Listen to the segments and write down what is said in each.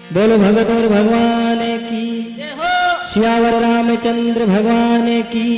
बोलो भगत और भगवान की, श्यावर रामचंद्र भगवान की।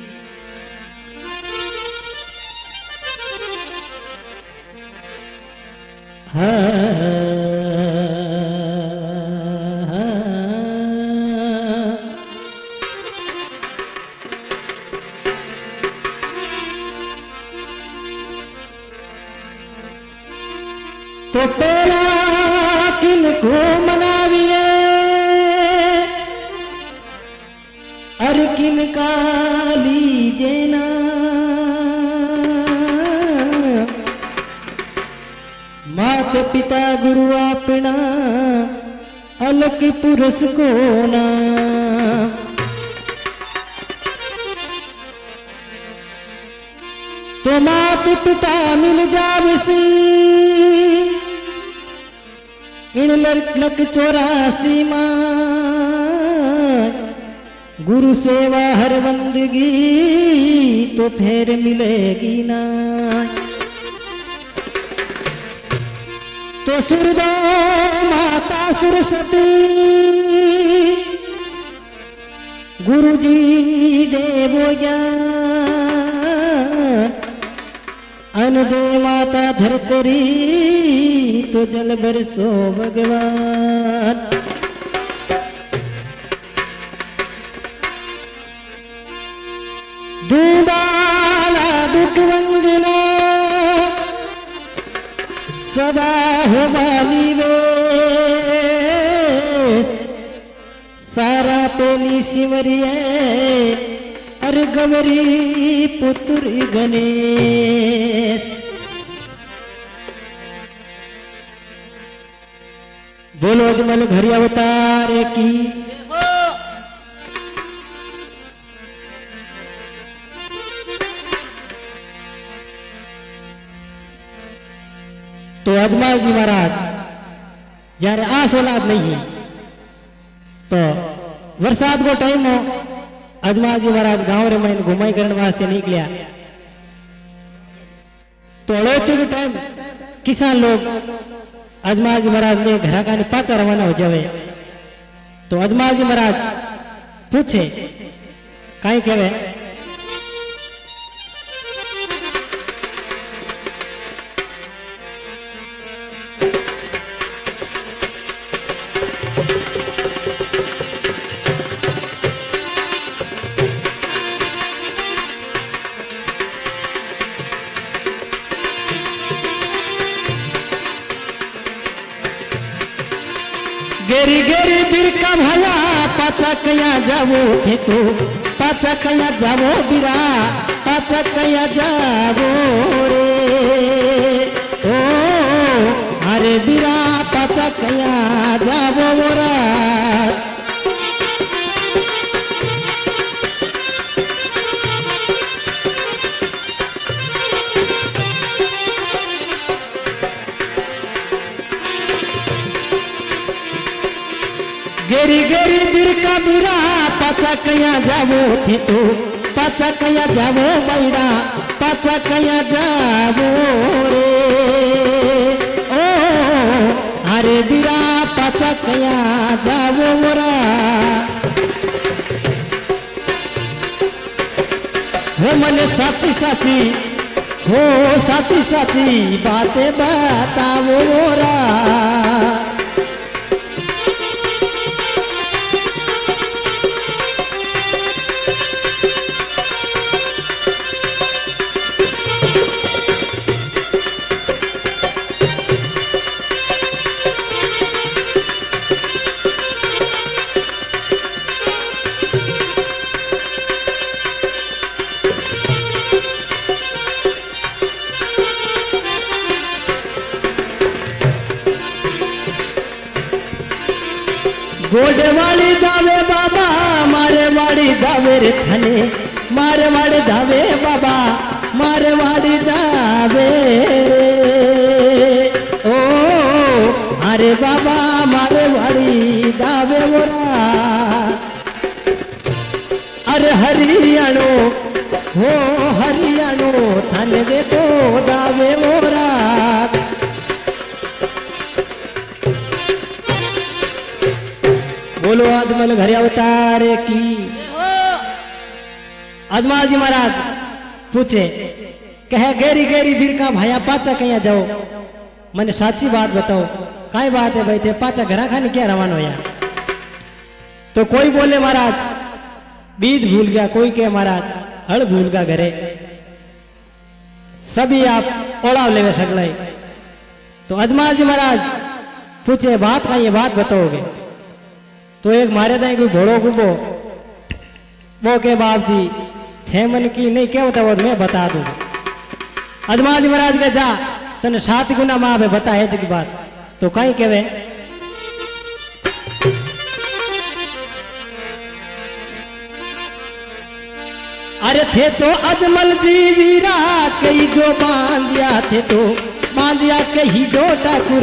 तो पेला किनको मनाविए अर किनका लीजे ना, मात पिता गुरु अपना अलग पुरुष को ना। तो मात पिता मिल जावसी इन लक 84 मां, गुरु सेवा हर बंदगी तो फिर मिलेगी ना। तो सुरदो माता सरस्वती गुरु जी देवो ज्ञान, अन दे माता धरतरी तो जल बरसो भगवान। दूबाला दुख वंदना सदा हो वाली वे, सारा पेली सिमरिए अर गवरी पुत्र गणेश। बोलो अजमल घरी अवतार की। तो अजमल जी महाराज जયારે आस औलाद नहीं तो वरसाद को टाइम हो, अजमल जी महाराज गांव रे में घुमाई करने वास्ते निकलिया। तो अड़ोचे के टाइम किसान लोग अजमल जी महाराज ने घर का पाचा रवाना हो जावे। तो अजमल जी महाराज पूछे कहीं कहे गेरी गेरी बिरका भया पाचा कया जावो थे तो, पाचा कया जावो बिरा पाचा कया जावो रे। ओ अरे बिरा पाचा कया जावो मोरा। गेरी गेरी बिरका बिरा पाचा कया जावो थे तो, पाचा कया जावो बैरा पाचा कया जावो रे। ओ अरे बिरा पाचा कया जावो मोरा। हो मने साची साची हो साची साची बातें बतावो मोरा। गोडे वाली जावे बाबा मारे वाड़ी जावे रे थाने, मारे वाड़ी जावे बाबा मारे वाड़ी जावे रे। ओ अरे बाबा मारे वाड़ी जावे मोरा। अरे हरियाणो हो हरियाणो थाने दे तो दावे मोरा। बोलो अजमल घरे अवतार की। अजमल जी महाराज पूछे कहे गेरी गेरी बिरका भाया पाचा कहीं जाओ, मैंने साची बात बताओ काई बात है भाई थे पाचा घरा खाने क्या रवाना हो यार। तो कोई बोले महाराज बीज भूल गया, कोई के महाराज हल भूल गया घरे, सभी आप ओढ़ाव ले सकल। तो अजमल जी महाराज पूछे बात का ये बात बताओगे। तो एक मारे दाई कोई घोड़ो गुबो वो के बाप जी थे मन की नहीं क्या होता वो मैं बता दूं। अजमल जी महाराज के जा तने 7 गुना माँ बता है की बात। तो कहीं कहवे अरे थे तो अजमल जी वीरा कई जो बांधिया थे तो बांधिया कही जो ठाकुर।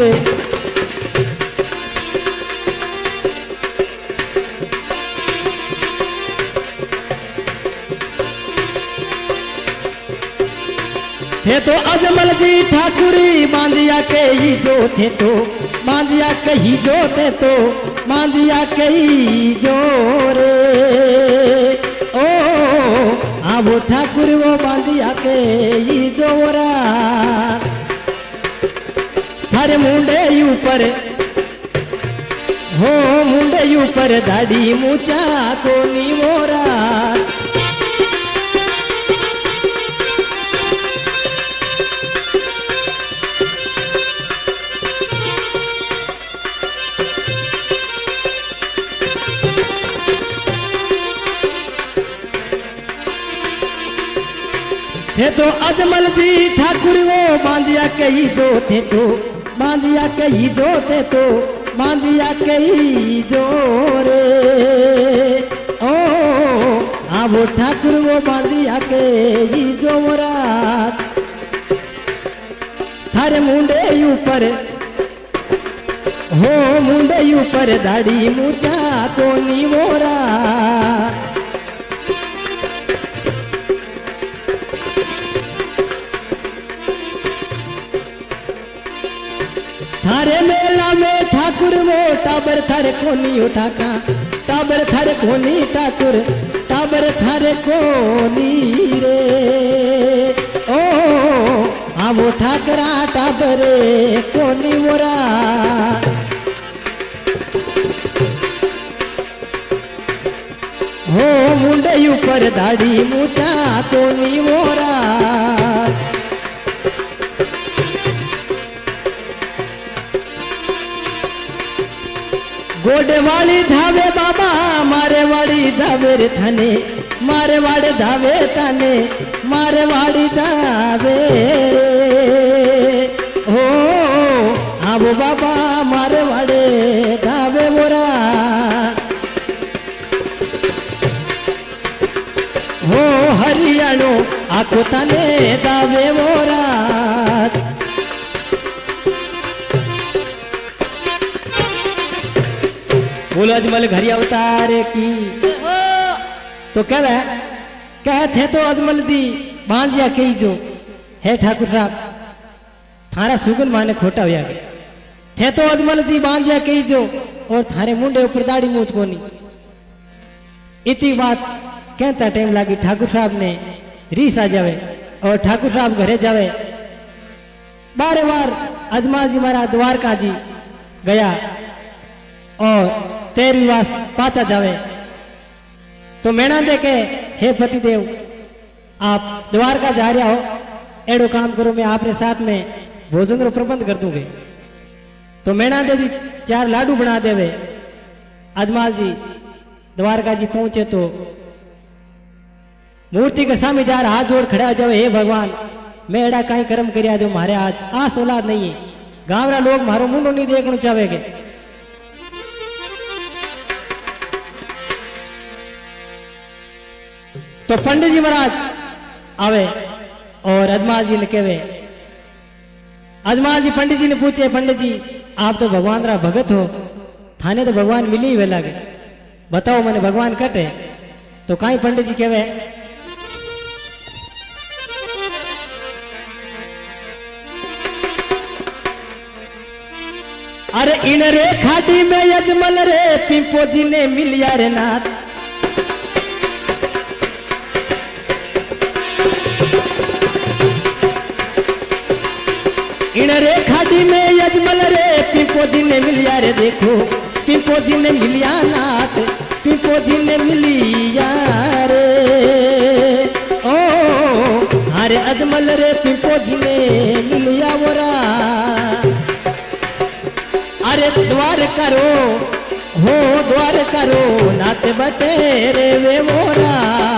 थे तो अजमल जी ठाकुरी बांधिया कही जो थे तो बांधिया कही जो थे तो बांधिया कही जो रे। ओ हाँ वो ठाकुर वो बांधिया कही जो रा थारे मुंडे ऊपर हो मुंडे ऊपर दाढ़ी मुचा को नी मोरा। थे तो अजमल जी ठाकुर वो बांधिया कही दो थे तो बांधिया कही दो थे तो बांधिया कही जो रे। ओ हाँ वो ठाकुर वो बांधिया कही जो मोरा थारे मुंडे ऊपर हो मुंडे ऊपर दाढ़ी मुचा को नी मोरा। थारे मेला में ठाकुर वो टाबर थारे कोनी उठाका टाबर थारे कोनी ठाकुर टाबर थारे कोनी रे। ओ हाँ वो ठाकरा टाबर कोनी मोरा। हो मुंडे ऊपर दाढ़ी मुचा कोनी मोरा। गोडे वाली धावे बाबा मारे वाड़ी धावे रे थाने मारे वाड़े धावे थाने मारे वाड़ी धावे रे। हो हाँ वो बाबा मारे वाड़े धावे मोरा। हो हरियाणो आको थाने धावे मोरा। बोलो अजमल घरी अवतार की। तो कह थे तो अजमल जी बांधिया कही जो है ठाकुर साहब थारा सुगन माने खोटा हो गया थे तो अजमल जी बांधिया कही जो और थारे मुंडे ऊपर दाढ़ी मूछ कोनी। इतनी बात कहता टाइम लगी ठाकुर साहब ने रीस आ जावे और ठाकुर साहब घरे जावे। बारे बार अजमल जी महाराज द्वारका जी गया और 13वीं वास पाचा जावे। तो मैणा दे के हे पतिदेव आप द्वारका जा रहा हो एडो काम करो मैं आपके साथ में भोजन रो प्रबंध कर दूंगे। तो मैणा दे जी 4 लाडू बना देवे। अजमल जी द्वारका जी पहुंचे तो मूर्ति के सामने जा रहा हाथ जोड़ खड़ा जावे हे भगवान मैं एडा कई कर्म करया जो मारे आज आस औलाद नहीं है गांवरा लोग मारो मुंडो नहीं देखना चाहेगे। तो पंडित जी महाराज आवे और अजमल जी ने कहे अजमल जी पंडित जी ने पूछे पंडित जी आप तो भगवान रा भगत हो थाने तो भगवान मिली ही लगे बताओ मैंने भगवान कटे। तो कहीं पंडित जी कहे अरे इन रे खाड़ी में यजमल रे पिंपो जी ने मिलिया रे नाथ। इन रे खाड़ी में यजमल रे पिंपो जी ने मिलिया रे। देखो पिंपो जी ने मिलिया नाथ, पिंपो जी ने मिलिया रे। ओ अरे अजमल रे पिंपो जी ने मिलिया वोरा। अरे द्वार करो हो द्वार करो नाथ बटेरे वे मोरा।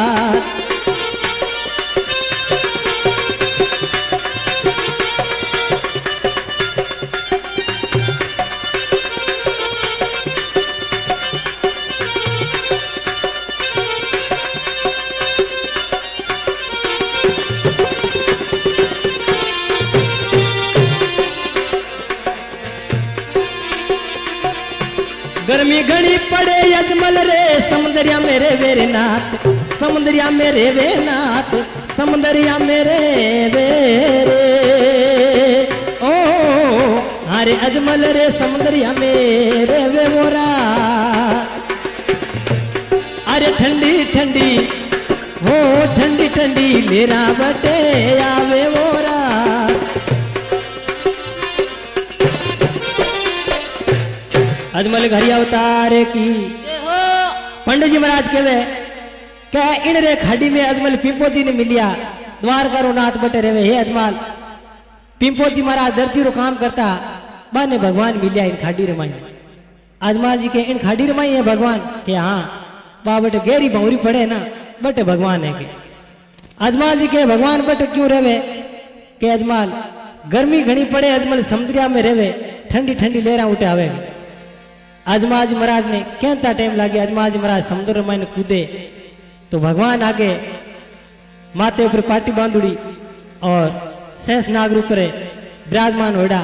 गर्मी घड़ी पड़े यजमल रे समुद्रिया मेरे वेरे नाथ, समुद्रिया मेरे वे नाथ, समुद्रिया मेरे वेरे। ओ अरे अजमल रे समुद्रिया मेरे वे मोरा। अरे ठंडी ठंडी हो ठंडी ठंडी मेरा बटे आवे मोरा। अजमल घरिया उतारे की पंडित जी महाराज कहवे क्या इन रे खाड़ी में अजमल पिंपो जी ने मिलिया। द्वार करो नाथ बटे रेवे हे अजमल। पिंपो जी महाराज धरती रो काम करता माने भगवान मिलिया इन खाड़ी रमाई। अजमल जी के इन खाड़ी रमाई है भगवान के हाँ बा बटे गहरी भौरी पड़े ना बटे भगवान है के। अजमल जी के भगवान बटे क्यों रेवे के अजमल गर्मी घनी पड़े अजमल समुद्रिया में रेवे ठंडी ठंडी लहरा उठे आवे। अजमाज महाराज ने कहता टाइम लागे अजमाज महाराज समुद्र में कूदे तो भगवान आगे माथे ऊपर पाटी बांधुड़ी और शेष नाग रूप रे विराजमान होड़ा।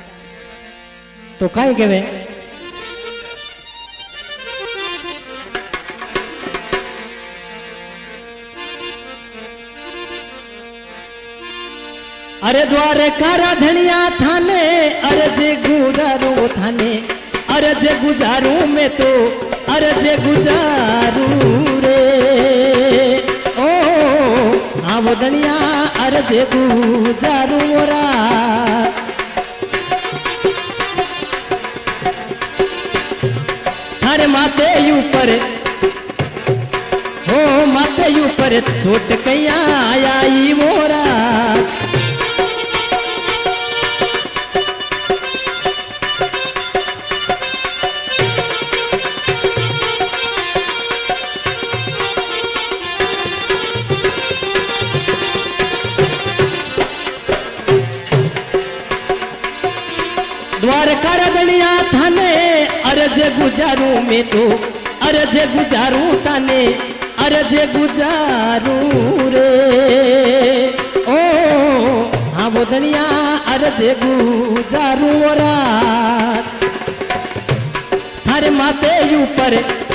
तो काई कहवे अरे द्वारे कारा धनिया थाने अरे जे गुजारू थाने। अरे जे गुजारू में तो अरे जे गुजारू रे। ओ हाँ वो धनिया अरे जे गुजारू मोरा। थारे माथे ऊपर हो माथे ऊपर चोट कैया आई मोरा। द्वार कर दनिया थाने अरज गुजारू में तो अरज गुजारू ताने अरज गुजारू रे। ओ हाँ वो दनिया अरज गुजारू मोरा। थारे माथे ऊपर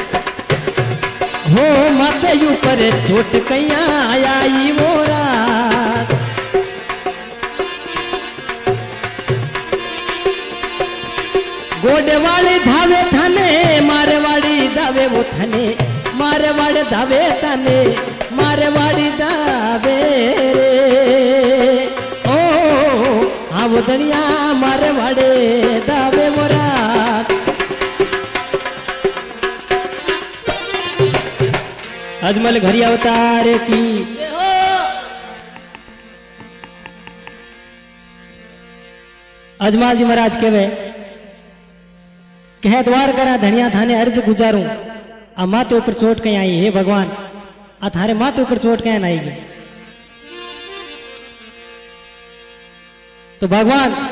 हो माथे ऊपर चोट कैया आई मोरा। गोडेवाड़ी धावे थाने मारवाड़ी दावे वो थाने मारवाड़ धावे थाने मारवाड़ी दावे रे। ओ हाँ वो धनिया मारवाड़े दावे मोरा। अजमल घरिया उतारे की अजमल जी महाराज कहवे कह द्वार करा धनिया थाने अर्ज गुजारू आ माथे ऊपर चोट कहीं आई। हे भगवान आ थारे माथे ऊपर चोट कहीं आएगी। तो भगवान